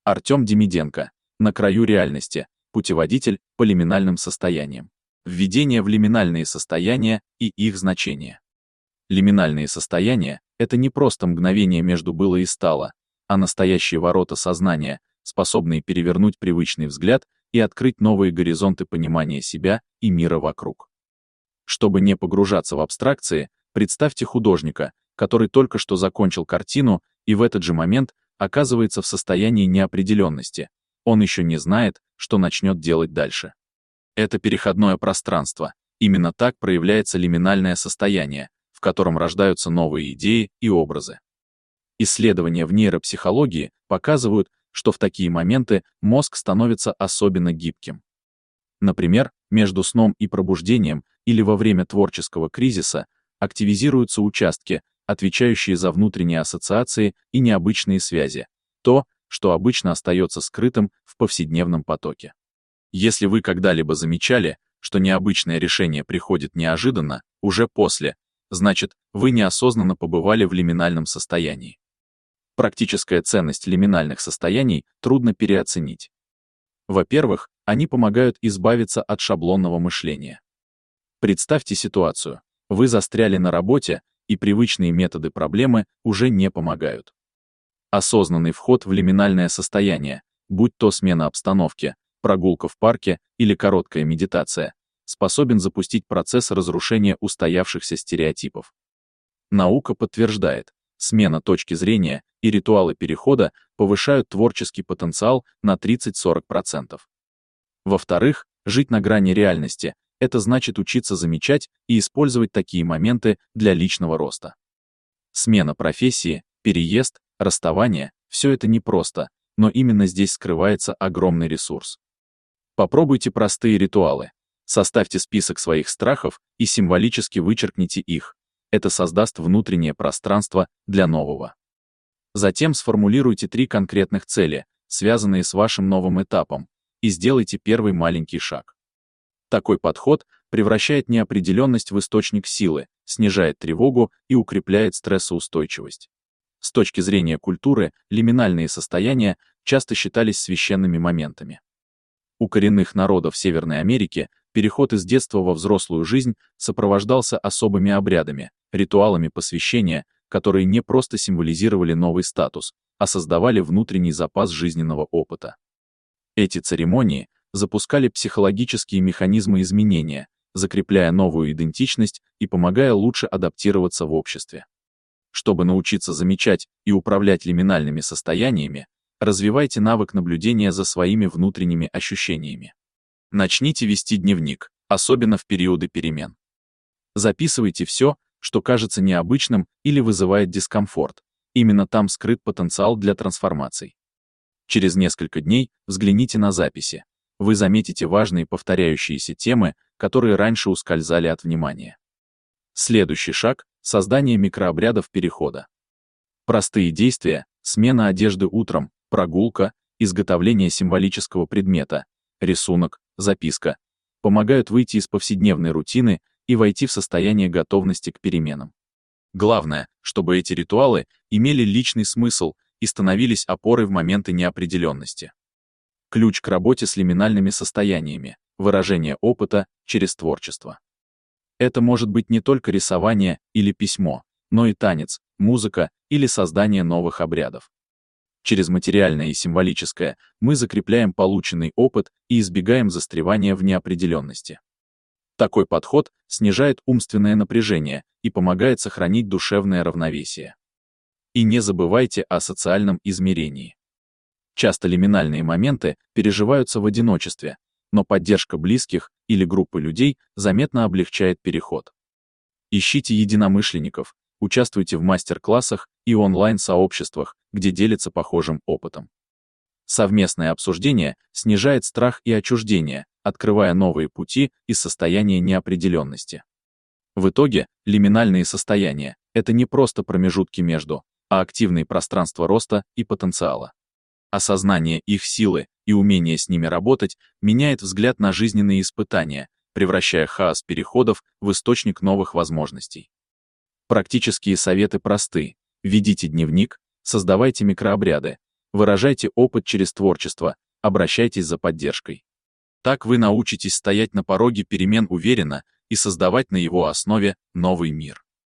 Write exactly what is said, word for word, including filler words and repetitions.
Артем Демиденко. На краю реальности. Путеводитель по лиминальным состояниям. Введение в лиминальные состояния и их значение. Лиминальные состояния — это не просто мгновение между было и стало, а настоящие ворота сознания, способные перевернуть привычный взгляд и открыть новые горизонты понимания себя и мира вокруг. Чтобы не погружаться в абстракции, представьте художника, который только что закончил картину и в этот же момент оказывается в состоянии неопределенности. Он еще не знает, что начнет делать дальше. Это переходное пространство. Именно так проявляется лиминальное состояние, в котором рождаются новые идеи и образы. Исследования в нейропсихологии показывают, что в такие моменты мозг становится особенно гибким. Например, между сном и пробуждением или во время творческого кризиса активизируются участки, отвечающие за внутренние ассоциации и необычные связи, то, что обычно остается скрытым в повседневном потоке. Если вы когда-либо замечали, что необычное решение приходит неожиданно, уже после, значит, вы неосознанно побывали в лиминальном состоянии. Практическая ценность лиминальных состояний трудно переоценить. Во-первых, они помогают избавиться от шаблонного мышления. Представьте ситуацию. Вы застряли на работе, и привычные методы проблемы уже не помогают. Осознанный вход в лиминальное состояние, будь то смена обстановки, прогулка в парке или короткая медитация, способен запустить процесс разрушения устоявшихся стереотипов. Наука подтверждает, смена точки зрения и ритуалы перехода повышают творческий потенциал на тридцать-сорок процентов. Во-вторых, жить на грани реальности — это значит учиться замечать и использовать такие моменты для личного роста. Смена профессии, переезд, расставание — все это непросто, но именно здесь скрывается огромный ресурс. Попробуйте простые ритуалы. Составьте список своих страхов и символически вычеркните их. Это создаст внутреннее пространство для нового. Затем сформулируйте три конкретных цели, связанные с вашим новым этапом, и сделайте первый маленький шаг. Такой подход превращает неопределенность в источник силы, снижает тревогу и укрепляет стрессоустойчивость. С точки зрения культуры, лиминальные состояния часто считались священными моментами. У коренных народов Северной Америки переход из детства во взрослую жизнь сопровождался особыми обрядами, ритуалами посвящения, которые не просто символизировали новый статус, а создавали внутренний запас жизненного опыта. Эти церемонии запускали психологические механизмы изменения, закрепляя новую идентичность и помогая лучше адаптироваться в обществе. Чтобы научиться замечать и управлять лиминальными состояниями, развивайте навык наблюдения за своими внутренними ощущениями. Начните вести дневник, особенно в периоды перемен. Записывайте все, что кажется необычным или вызывает дискомфорт. Именно там скрыт потенциал для трансформаций. Через несколько дней взгляните на записи. Вы заметите важные повторяющиеся темы, которые раньше ускользали от внимания. Следующий шаг — создание микрообрядов перехода. Простые действия — смена одежды утром, прогулка, изготовление символического предмета, рисунок, записка — помогают выйти из повседневной рутины и войти в состояние готовности к переменам. Главное, чтобы эти ритуалы имели личный смысл и становились опорой в моменты неопределенности. Ключ к работе с лиминальными состояниями — выражение опыта через творчество. Это может быть не только рисование или письмо, но и танец, музыка или создание новых обрядов. Через материальное и символическое мы закрепляем полученный опыт и избегаем застревания в неопределенности. Такой подход снижает умственное напряжение и помогает сохранить душевное равновесие. И не забывайте о социальном измерении. Часто лиминальные моменты переживаются в одиночестве, но поддержка близких или группы людей заметно облегчает переход. Ищите единомышленников, участвуйте в мастер-классах и онлайн-сообществах, где делятся похожим опытом. Совместное обсуждение снижает страх и отчуждение, открывая новые пути из состояния неопределенности. В итоге, лиминальные состояния — это не просто промежутки между, а активные пространства роста и потенциала. Осознание их силы и умение с ними работать меняет взгляд на жизненные испытания, превращая хаос переходов в источник новых возможностей. Практические советы просты. Ведите дневник, создавайте микрообряды, Выражайте опыт через творчество, обращайтесь за поддержкой. Так вы научитесь стоять на пороге перемен уверенно и создавать на его основе новый мир.